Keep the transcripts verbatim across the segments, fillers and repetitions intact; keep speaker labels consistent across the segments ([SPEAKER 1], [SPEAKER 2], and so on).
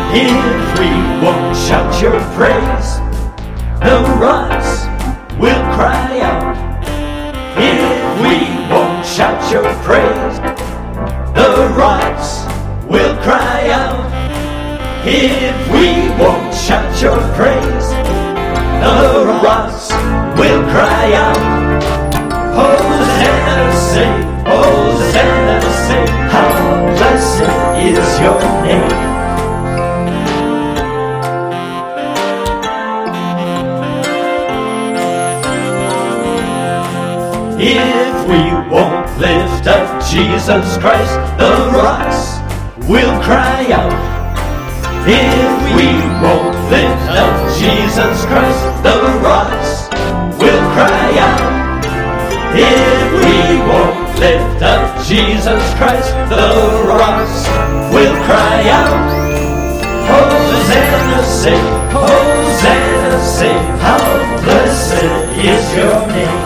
[SPEAKER 1] If we won't shout your praise, the rocks will cry out. If we won't shout your praise, the rocks will cry out. If we won't shout your praise, the rocks will cry out. Hosanna, say, Hosanna, say, how blessed is your name. If we won't lift up Jesus Christ, the rocks will cry out. If we won't lift up Jesus Christ, the rocks will cry out. If we won't lift up Jesus Christ, the rocks will cry out. Hosanna, sing, Hosanna, sing, how blessed is your name.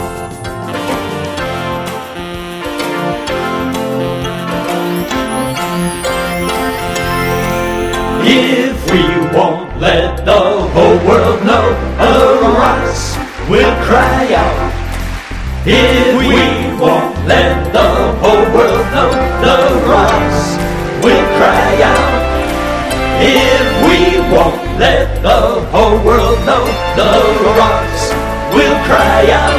[SPEAKER 1] If we won't let the whole world know, the rocks will cry out. If we won't let the whole world know, the rocks will cry out. If we won't let the whole world know, the rocks will cry out.